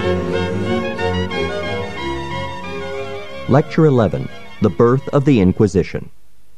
Lecture 11, The Birth of the Inquisition.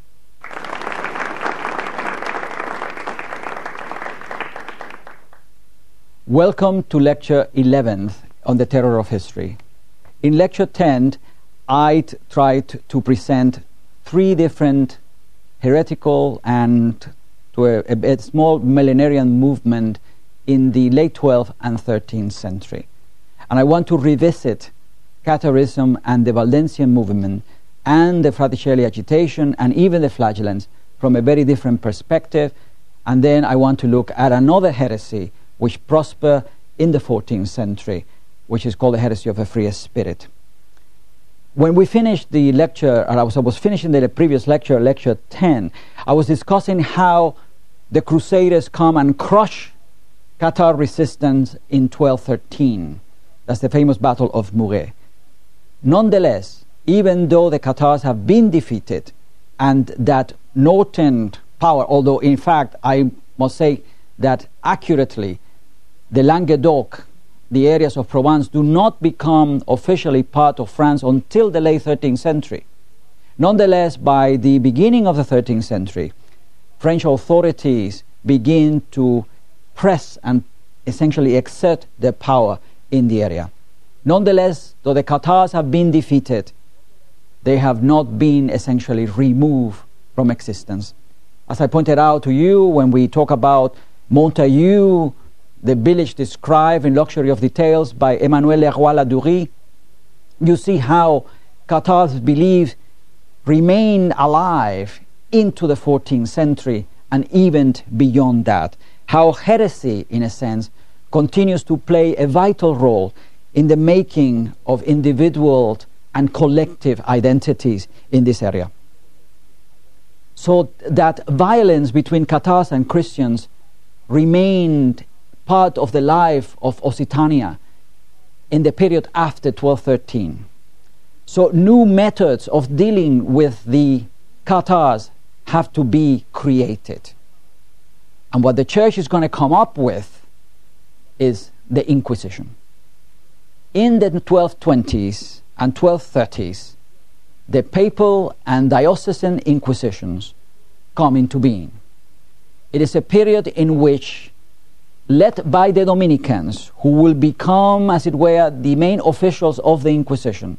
Welcome to Lecture 11 on the Terror of History. In Lecture 10, I tried to present three different heretical and to a small millenarian movement in the late 12th and 13th century. And I want to revisit Catharism and the Valdensian movement and the Fraticelli agitation and even the flagellants from a very different perspective. And then I want to look at another heresy which prospered in the 14th century, which is called the heresy of the free spirit. When we finished the lecture, and I was finishing the previous lecture, Lecture 10, I was discussing how the Crusaders come and crush Cathar resistance in 1213. That's the famous Battle of Muret. Nonetheless, even though the Cathars have been defeated and that northern power, although in fact I must say that accurately the Languedoc, the areas of Provence, do not become officially part of France until the late 13th century. Nonetheless, by the beginning of the 13th century, French authorities begin to press and essentially exert their power in the area. Nonetheless, though the Cathars have been defeated, they have not been essentially removed from existence. As I pointed out to you when we talk about Montaillou, the village described in Luxury of Details by Emmanuel Leroy-Ladurie, you see how Cathars' beliefs remain alive into the 14th century and even beyond that. How heresy, in a sense, continues to play a vital role in the making of individual and collective identities in this area. So that violence between Cathars and Christians remained part of the life of Occitania in the period after 1213. So new methods of dealing with the Cathars have to be created. And what the church is going to come up with is the Inquisition. In the 1220s and 1230s, the papal and diocesan inquisitions come into being. It is a period in which, led by the Dominicans, who will become, as it were, the main officials of the Inquisition,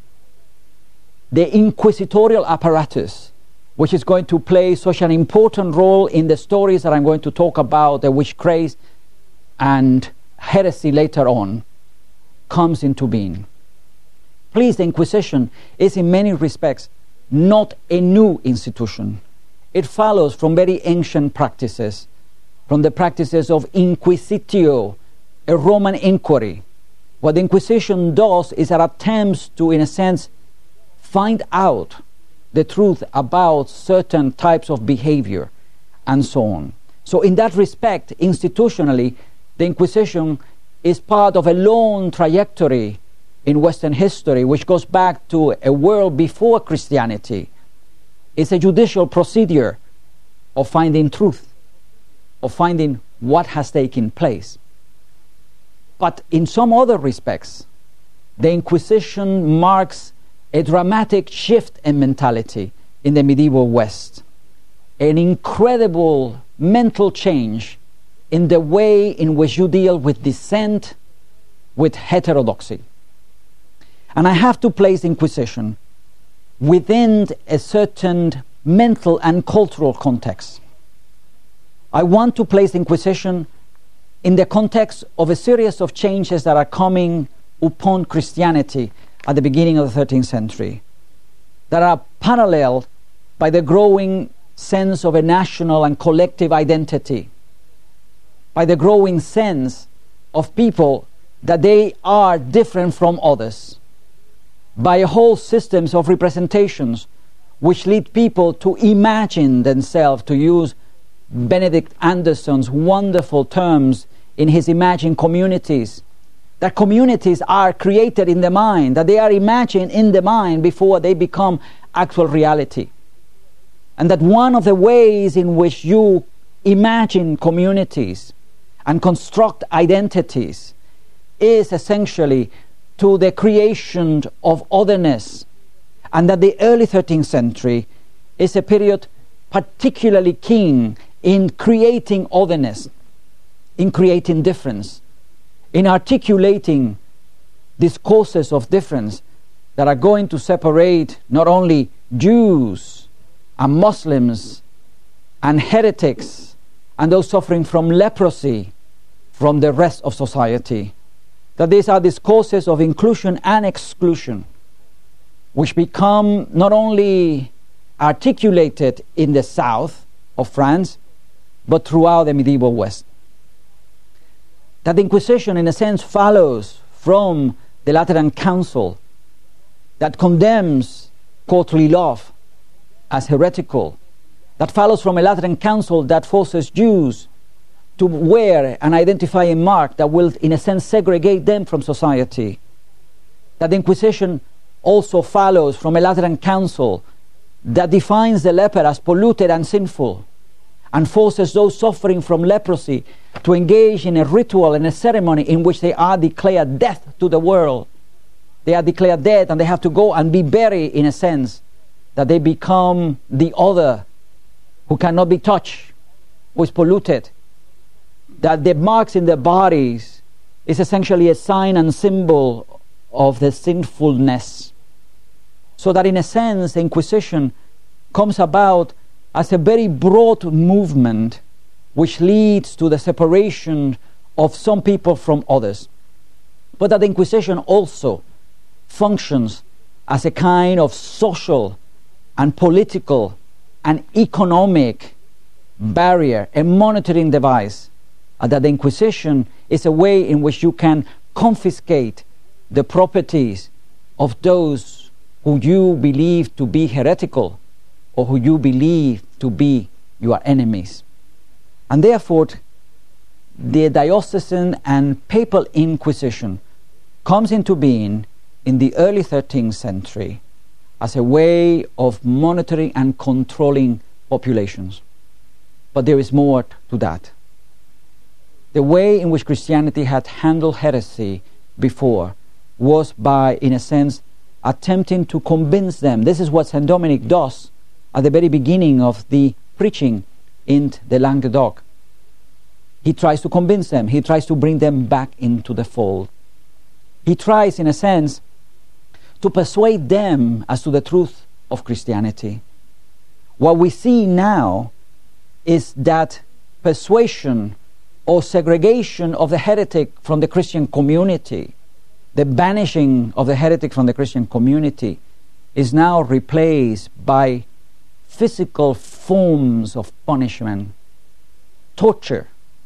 the inquisitorial apparatus, which is going to play such an important role in the stories that I'm going to talk about, the witchcraft and heresy later on, comes into being. Please, the Inquisition is in many respects not a new institution. It follows from very ancient practices, from the practices of inquisitio, a Roman inquiry. What the Inquisition does is it attempts to, in a sense, find out the truth about certain types of behavior and so on. So in that respect, institutionally, the Inquisition is part of a long trajectory in Western history which goes back to a world before Christianity. It's a judicial procedure of finding truth, of finding what has taken place. But in some other respects, the Inquisition marks a dramatic shift in mentality in the medieval West, an incredible mental change in the way in which you deal with dissent, with heterodoxy. And I have to place Inquisition within a certain mental and cultural context. I want to place Inquisition in the context of a series of changes that are coming upon Christianity at the beginning of the 13th century, that are paralleled by the growing sense of a national and collective identity, by the growing sense of people that they are different from others, by a whole systems of representations which lead people to imagine themselves, to use Benedict Anderson's wonderful terms in his Imagined Communities, that communities are created in the mind, that they are imagined in the mind before they become actual reality. And that one of the ways in which you imagine communities and construct identities is essentially to the creation of otherness, and that the early 13th century is a period particularly keen in creating otherness, in creating difference, in articulating discourses of difference that are going to separate not only Jews and Muslims and heretics and those suffering from leprosy from the rest of society. That these are discourses of inclusion and exclusion, which become not only articulated in the south of France, but throughout the medieval West. That the Inquisition, in a sense, follows from the Lateran Council that condemns courtly love as heretical, that follows from a Lateran Council that forces Jews to wear an identifying mark that will, in a sense, segregate them from society. That the Inquisition also follows from a Lateran Council that defines the leper as polluted and sinful, and forces those suffering from leprosy to engage in a ritual and a ceremony in which they are declared death to the world. They are declared dead, and they have to go and be buried, in a sense, that they become the other who cannot be touched, who is polluted. That the marks in their bodies is essentially a sign and symbol of the sinfulness. So that, in a sense, the Inquisition comes about as a very broad movement which leads to the separation of some people from others. But that the Inquisition also functions as a kind of social and political and economic barrier, a monitoring device. That the Inquisition is a way in which you can confiscate the properties of those who you believe to be heretical or who you believe to be your enemies. And therefore, the diocesan and papal Inquisition comes into being in the early 13th century as a way of monitoring and controlling populations. But there is more to that. The way in which Christianity had handled heresy before was by, in a sense, attempting to convince them. This is what St. Dominic does at the very beginning of the preaching in the Languedoc. He tries to convince them. He tries to bring them back into the fold. He tries, in a sense, to persuade them as to the truth of Christianity. What we see now is that persuasion or segregation of the heretic from the Christian community, the banishing of the heretic from the Christian community, is now replaced by physical forms of punishment, torture,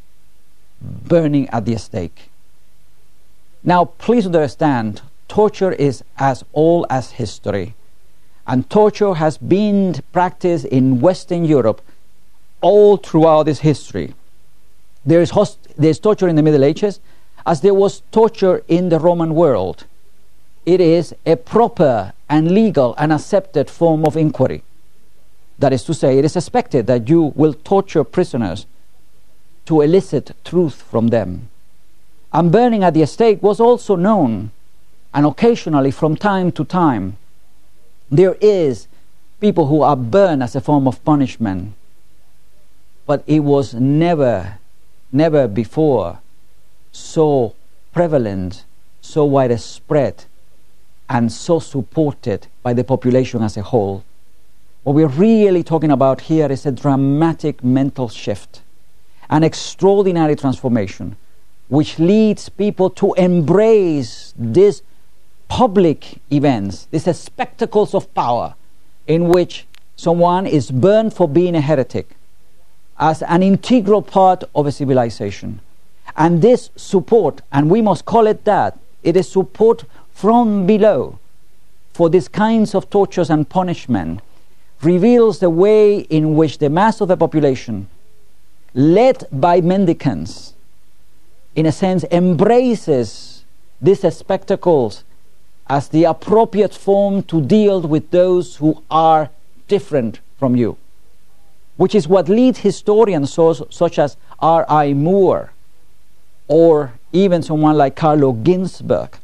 burning at the stake. Now, please understand, torture is as old as history, and torture has been practiced in Western Europe all throughout its history. There is torture in the Middle Ages, as there was torture in the Roman world. It is a proper and legal and accepted form of inquiry. That is to say, it is expected that you will torture prisoners to elicit truth from them. And burning at the stake was also known, and occasionally from time to time there is people who are burned as a form of punishment. But it was never before so prevalent, so widespread, and so supported by the population as a whole. What we're really talking about here is a dramatic mental shift, an extraordinary transformation, which leads people to embrace these public events, these spectacles of power, in which someone is burned for being a heretic, as an integral part of a civilization. And this support, and we must call it that, it is support from below for these kinds of tortures and punishment, reveals the way in which the mass of the population, led by mendicants, in a sense embraces these spectacles as the appropriate form to deal with those who are different from you. Which is what leads historians such as R.I. Moore, or even someone like Carlo Ginzburg,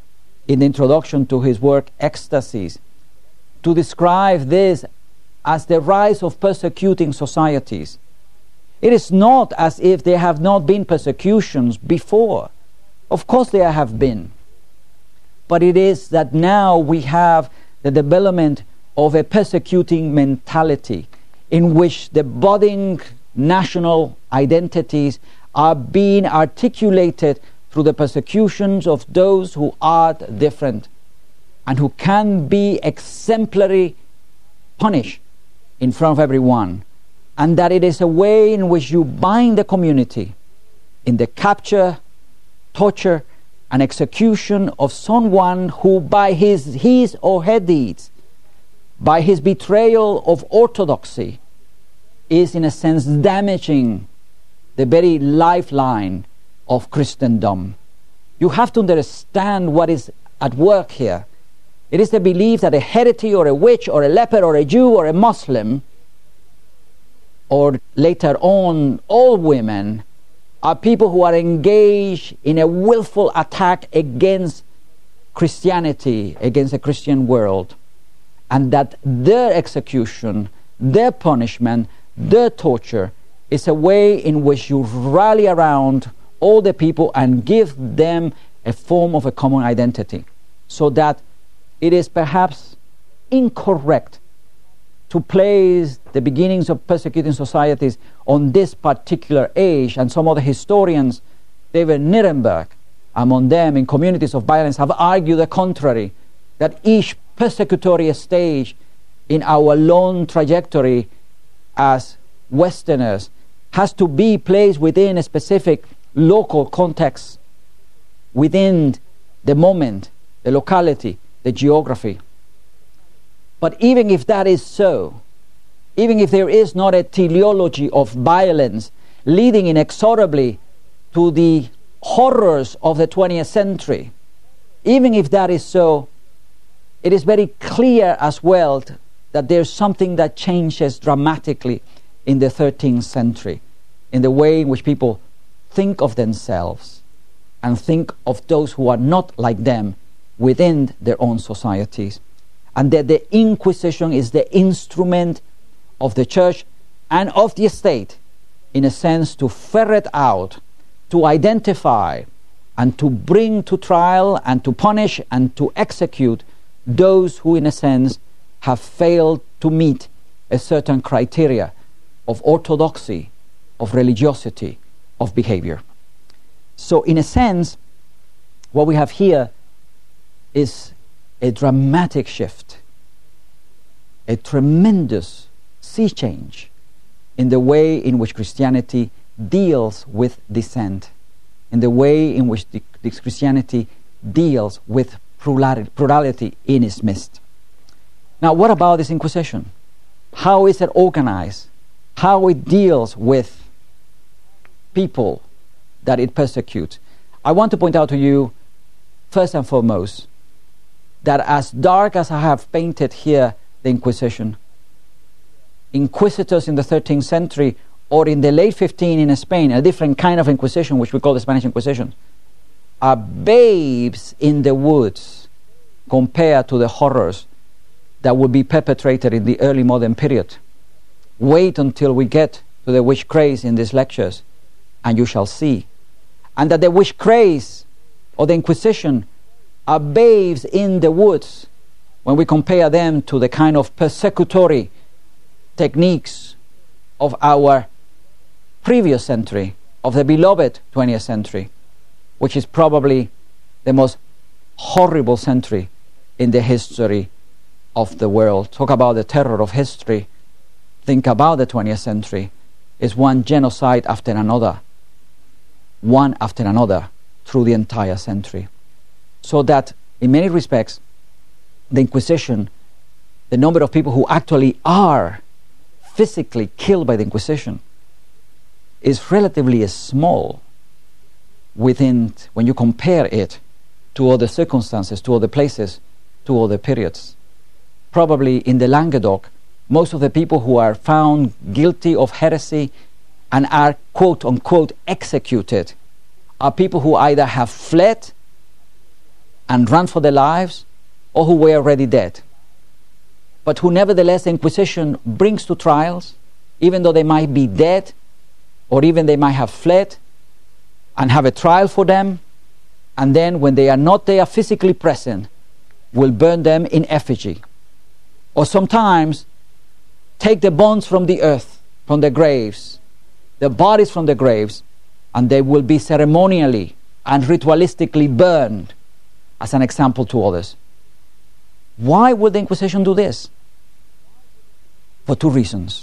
in the introduction to his work Ecstasies, to describe this as the rise of persecuting societies. It is not as if there have not been persecutions before. Of course there have been. But it is that now we have the development of a persecuting mentality in which the budding national identities are being articulated through the persecutions of those who are different and who can be exemplary punished in front of everyone, and that it is a way in which you bind the community in the capture, torture, and execution of someone who by his or her deeds, by his betrayal of orthodoxy, is in a sense damaging the very lifeline of Christendom. You have to understand what is at work here. It is the belief that a heretic or a witch or a leper or a Jew or a Muslim, or later on all women, are people who are engaged in a willful attack against Christianity, against the Christian world, and that their execution, their punishment, their torture is a way in which you rally around all the people and give them a form of a common identity, so that it is perhaps incorrect to place the beginnings of persecuting societies on this particular age. And some of the historians, David Nirenberg, among them in Communities of Violence, have argued the contrary, that each persecutory stage in our long trajectory as Westerners has to be placed within a specific local context, within the moment, the locality, the geography. But even if that is so, even if there is not a teleology of violence leading inexorably to the horrors of the 20th century, even if that is so, it is very clear as well that there's something that changes dramatically in the 13th century, in the way in which people think of themselves and think of those who are not like them within their own societies. And that the Inquisition is the instrument of the church and of the state, in a sense, to ferret out, to identify, and to bring to trial, and to punish, and to execute those who, in a sense, have failed to meet a certain criteria of orthodoxy, of religiosity, of behavior. So, in a sense, what we have here is a dramatic shift, a tremendous sea change in the way in which Christianity deals with dissent, in the way in which this Christianity deals with plurality in its midst. Now, what about this Inquisition? How is it organized? How it deals with people that it persecutes? I want to point out to you, first and foremost, that as dark as I have painted here the Inquisition, inquisitors in the 13th century or in the late 15th in Spain, a different kind of Inquisition, which we call the Spanish Inquisition, are babes in the woods compared to the horrors that would be perpetrated in the early modern period. Wait until we get to the witch craze in these lectures, and you shall see. And that the witch craze or the Inquisition are babes in the woods when we compare them to the kind of persecutory techniques of our previous century, of the beloved 20th century, which is probably the most horrible century in the history of the world. Talk about the terror of history. Think about the 20th century. It's one genocide after another, one after another, through the entire century. So that, in many respects, the Inquisition, the number of people who actually are physically killed by the Inquisition, is relatively small when you compare it to other circumstances, to other places, to other periods. Probably in the Languedoc, most of the people who are found guilty of heresy and are quote-unquote executed are people who either have fled and run for their lives, or who were already dead, but who nevertheless the Inquisition brings to trials, even though they might be dead, or even they might have fled, and have a trial for them, and then when they are not there physically present, will burn them in effigy. Or sometimes take the bones from the earth, from the graves, the bodies from the graves, and they will be ceremonially and ritualistically burned as an example to others. Why would the Inquisition do this? For two reasons.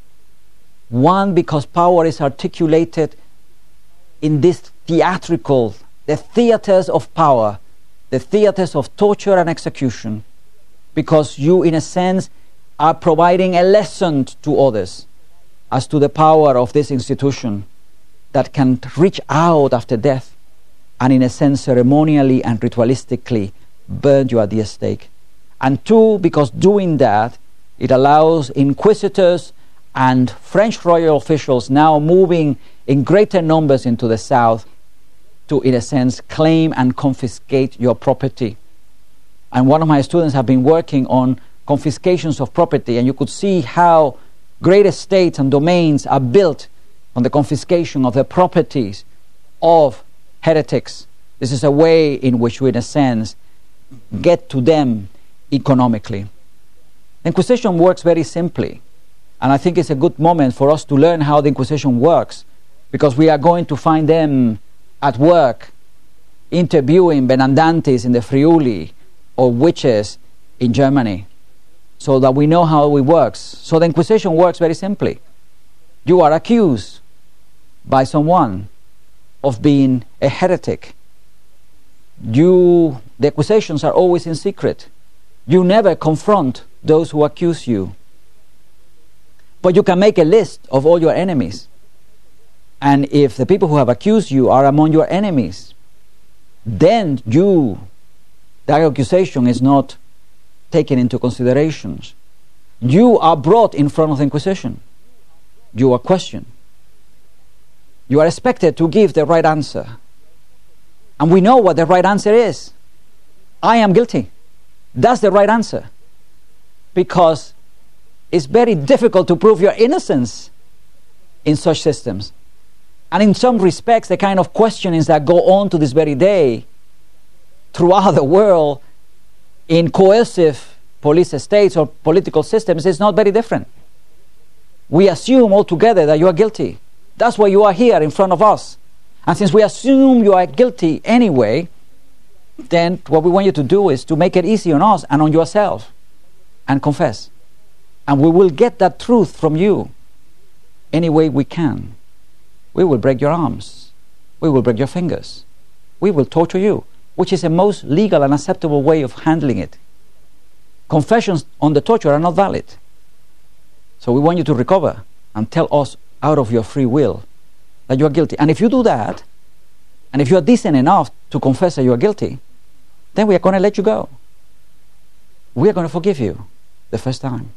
One, because power is articulated in this theatrical, the theaters of power, the theaters of torture and execution, because you, in a sense, are providing a lesson to others as to the power of this institution that can reach out after death and, in a sense, ceremonially and ritualistically burn you at the stake. And two, because doing that, it allows inquisitors and French royal officials now moving in greater numbers into the south to, in a sense, claim and confiscate your property. And one of my students have been working on confiscations of property, and you could see how great estates and domains are built on the confiscation of the properties of heretics. This is a way in which we, in a sense, get to them economically. The Inquisition works very simply, and I think it's a good moment for us to learn how the Inquisition works, because we are going to find them at work interviewing Benandantes in the Friuli or witches in Germany, so that we know how it works. So the Inquisition works very simply. You are accused by someone of being a heretic. The accusations are always in secret. You never confront those who accuse you. But you can make a list of all your enemies. And if the people who have accused you are among your enemies, then that accusation is not taken into consideration. You are brought in front of the Inquisition. You are questioned. You are expected to give the right answer. And we know what the right answer is. I am guilty. That's the right answer. Because it's very difficult to prove your innocence in such systems. And in some respects, the kind of questionings that go on to this very day throughout the world in coercive police states or political systems is not very different. We assume altogether that you are guilty. That's why you are here in front of us. And since we assume you are guilty anyway, then what we want you to do is to make it easy on us and on yourself and confess. And we will get that truth from you any way we can. We will break your arms. We will break your fingers. We will torture you, which is the most legal and acceptable way of handling it. Confessions on the torture are not valid. So we want you to recover and tell us out of your free will that you are guilty. And if you do that, and if you are decent enough to confess that you are guilty, then we are going to let you go. We are going to forgive you the first time.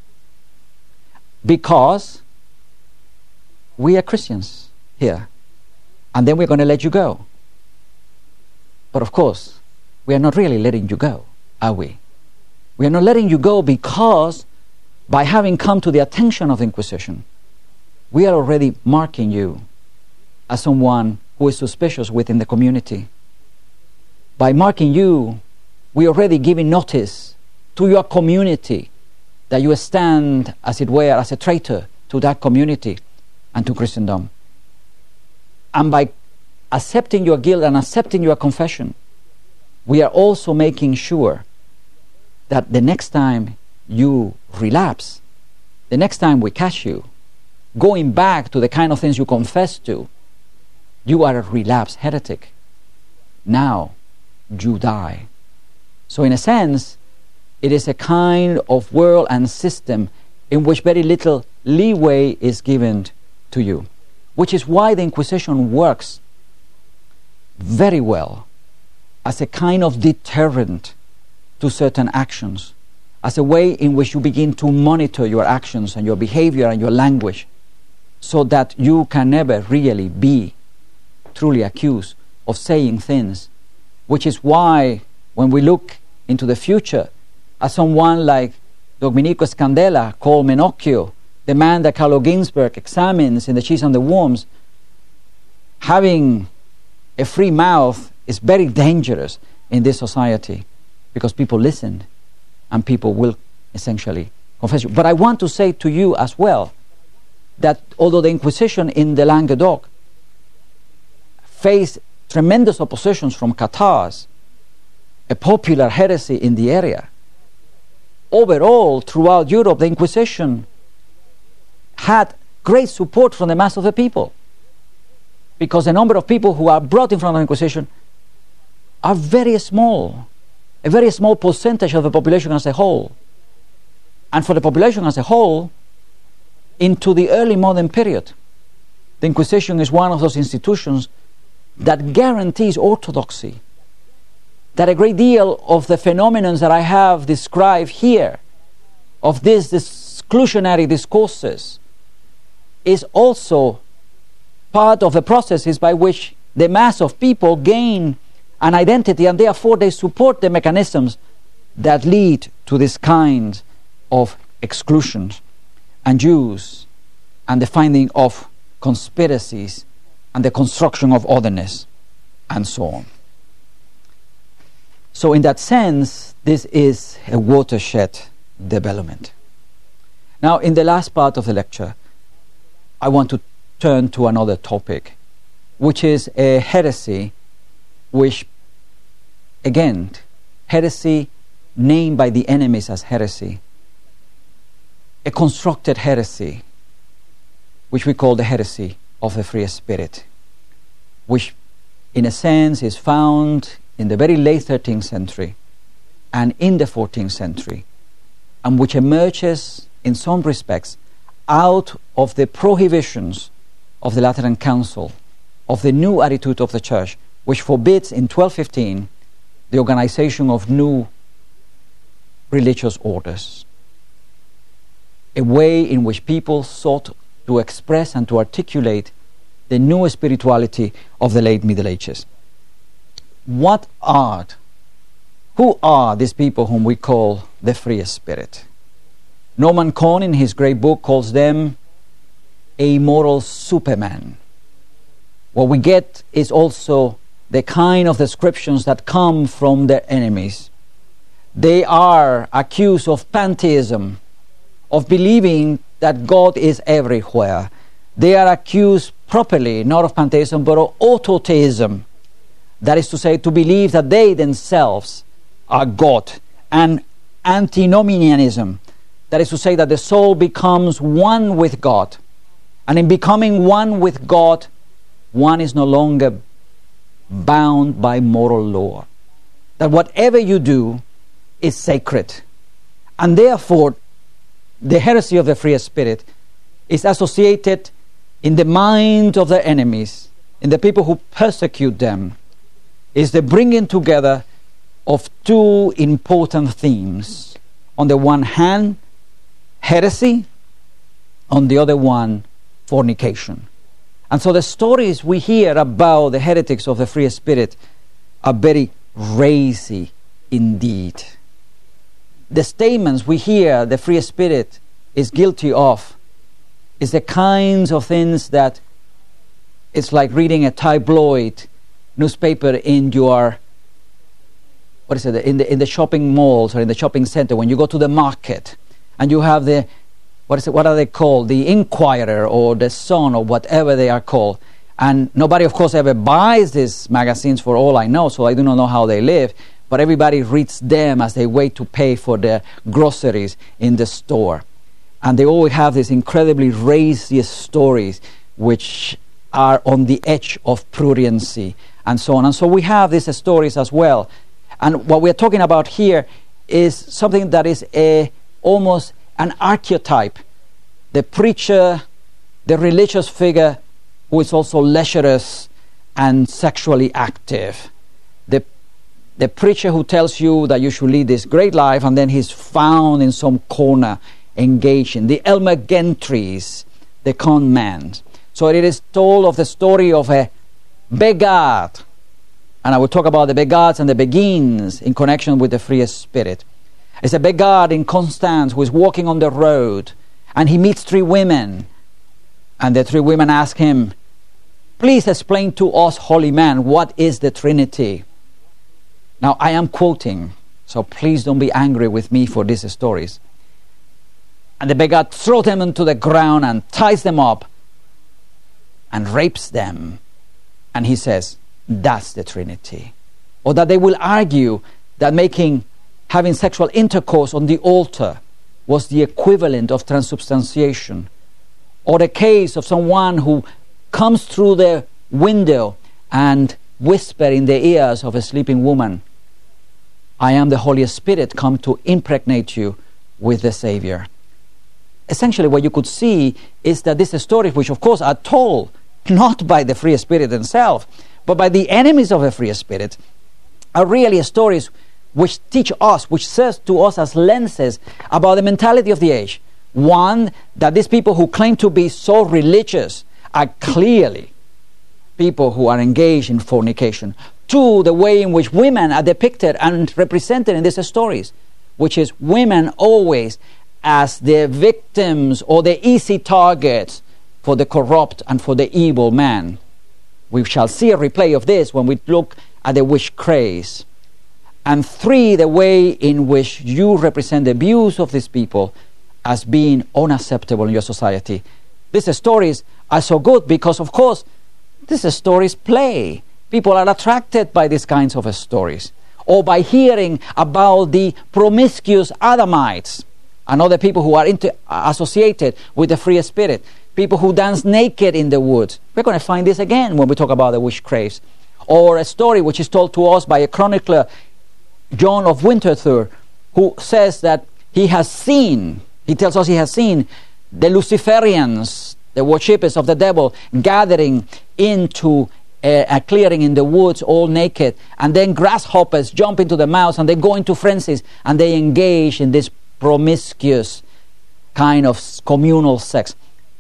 Because we are Christians here. And then we're going to let you go. But of course, we are not really letting you go, are we? We are not letting you go because by having come to the attention of the Inquisition, we are already marking you as someone who is suspicious within the community. By marking you, we are already giving notice to your community that you stand, as it were, as a traitor to that community and to Christendom. And by accepting your guilt and accepting your confession, we are also making sure that the next time you relapse, the next time we catch you, going back to the kind of things you confess to, you are a relapsed heretic. Now you die. So in a sense, it is a kind of world and system in which very little leeway is given to you, which is why the Inquisition works very well as a kind of deterrent to certain actions, as a way in which you begin to monitor your actions and your behavior and your language, so that you can never really be truly accused of saying things, which is why when we look into the future at someone like Domenico Scandella, called Menocchio, the man that Carlo Ginzburg examines in The Cheese and the Worms, having a free mouth is very dangerous in this society, because people listen and people will essentially confess you. But I want to say to you as well that although the Inquisition in the Languedoc faced tremendous oppositions from Cathars, a popular heresy in the area, overall throughout Europe the Inquisition had great support from the mass of the people, because the number of people who are brought in front of the Inquisition are very small, a very small percentage of the population as a whole. And for the population as a whole, into the early modern period, the Inquisition is one of those institutions that guarantees orthodoxy, that a great deal of the phenomena that I have described here, of these exclusionary discourses, is also part of the processes by which the mass of people gain an identity, and therefore they support the mechanisms that lead to this kind of exclusions and Jews and the finding of conspiracies and the construction of otherness and so on. So in that sense, this is a watershed development. Now, in the last part of the lecture, I want to turn to another topic, which is a heresy, which, again, heresy named by the enemies as heresy, a constructed heresy, which we call the heresy of the free spirit, which in a sense is found in the very late 13th century and in the 14th century, and which emerges in some respects out of the prohibitions of the Lateran Council, of the new attitude of the Church, which forbids in 1215 the organization of new religious orders, a way in which people sought to express and to articulate the new spirituality of the late Middle Ages. Who are these people whom we call the free spirit? Norman Cohn, in his great book, calls them a moral superman. What we get is also the kind of descriptions that come from their enemies. They are accused of pantheism, of believing that God is everywhere. They are accused properly, not of pantheism, but of autotheism. That is to say, to believe that they themselves are God. And antinomianism. That is to say, that the soul becomes one with God. And in becoming one with God, one is no longer bound by moral law. That whatever you do is sacred. And therefore, the heresy of the free spirit is associated in the mind of their enemies, in the people who persecute them, is the bringing together of two important themes. On the one hand, heresy, on the other one, fornication. And so the stories we hear about the heretics of the free spirit are very racy indeed. The statements we hear the free spirit is guilty of is the kinds of things that it's like reading a tabloid newspaper in your, in the shopping malls or in the shopping center, when you go to the market and you have the, what are they called? The Inquirer or the Sun or whatever they are called. And nobody, of course, ever buys these magazines, for all I know, so I do not know how they live. But everybody reads them as they wait to pay for their groceries in the store. And they always have these incredibly racy stories which are on the edge of prudency and so on. And so we have these stories as well. And what we're talking about here is something that is almost an archetype. The preacher, the religious figure who is also lecherous and sexually active. The preacher who tells you that you should lead this great life, and then he's found in some corner engaging. The Elmer Gentrys, the con man. So it is told of the story of a beggar And I will talk about the Begods and the Beguines in connection with the free spirit. It's a Begad in Constance who is walking on the road, and he meets 3 women. And the 3 women ask him, "Please explain to us, holy man, what is the Trinity?" Now, I am quoting, so please don't be angry with me for these stories. And the Begad throws them into the ground and ties them up and rapes them. And he says, that's the Trinity. Or that they will argue that having sexual intercourse on the altar was the equivalent of transubstantiation. Or the case of someone who comes through the window and whisper in the ears of a sleeping woman, "I am the Holy Spirit come to impregnate you with the Savior." Essentially what you could see is that these stories, which of course are told not by the free spirit themselves, but by the enemies of the free spirit, are really stories which teach us, which serve to us as lenses about the mentality of the age. One, that these people who claim to be so religious are clearly people who are engaged in fornication. Two, the way in which women are depicted and represented in these stories, which is women always as the victims or the easy targets for the corrupt and for the evil man. We shall see a replay of this when we look at the witch craze. And three, the way in which you represent the views of these people as being unacceptable in your society. These stories are so good because, of course, these stories play. People are attracted by these kinds of stories, or by hearing about the promiscuous Adamites and other people who are associated with the free spirit, people who dance naked in the woods. We're going to find this again when we talk about the witch craze. Or a story which is told to us by a chronicler, John of Winterthur, who says that he tells us he has seen the Luciferians, the worshippers of the devil, gathering into a clearing in the woods all naked, and then grasshoppers jump into the mouths and they go into frenzies and they engage in this promiscuous kind of communal sex.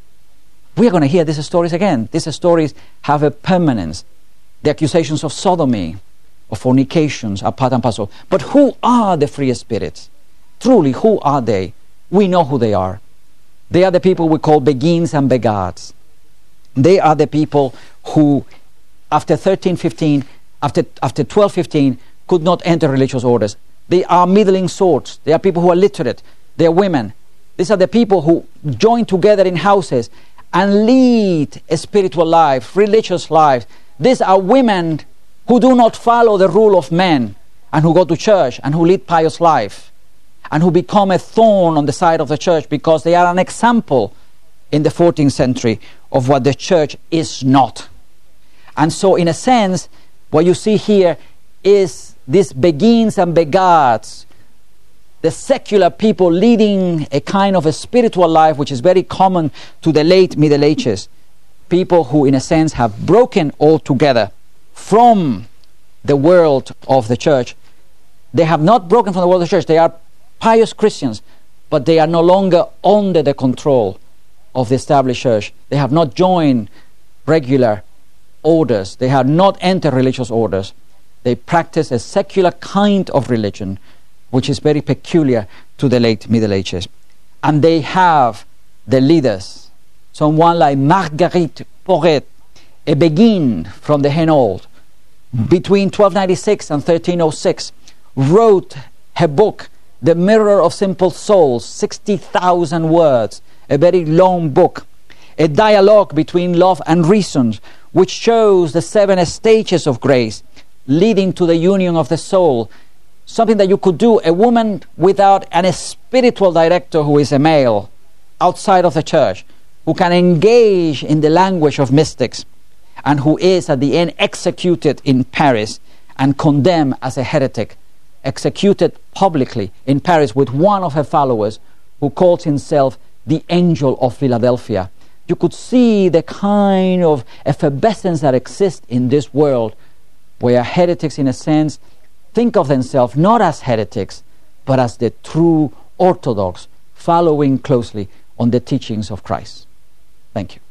We are going to hear these stories again. These stories have a permanence. The accusations of sodomy, of fornications are part and parcel. But who are the free spirits? Truly, who are they? We know who they are. They are the people we call Beguines and Begods. They are the people who, after 1315, after 1215, could not enter religious orders. They are middling sorts. They are people who are literate. They are women. These are the people who join together in houses and lead a spiritual life, religious life. These are women who do not follow the rule of men and who go to church and who lead pious life and who become a thorn on the side of the church because they are an example in the 14th century of what the church is not. And so, in a sense, what you see here is these Beguines and Begods, the secular people leading a kind of a spiritual life which is very common to the late Middle Ages. People who, in a sense, have broken altogether from the world of the church. They have not broken from the world of the church. They are pious Christians, but they are no longer under the control of the established church. They have not joined regular orders. They have not entered religious orders. They practice a secular kind of religion, which is very peculiar to the late Middle Ages. And they have the leaders, someone like Marguerite Porete, a Beguine from the Hainault, between 1296 and 1306, wrote her book, The Mirror of Simple Souls, 60,000 words, a very long book, a dialogue between love and reason, which shows the 7 stages of grace leading to the union of the soul, something that you could do, a woman without a spiritual director who is a male, outside of the church, who can engage in the language of mystics, and who is at the end executed in Paris and condemned as a heretic, executed publicly in Paris with one of her followers who calls himself the Angel of Philadelphia. You could see the kind of effervescence that exists in this world where heretics, in a sense, think of themselves not as heretics, but as the true Orthodox, following closely on the teachings of Christ. Thank you.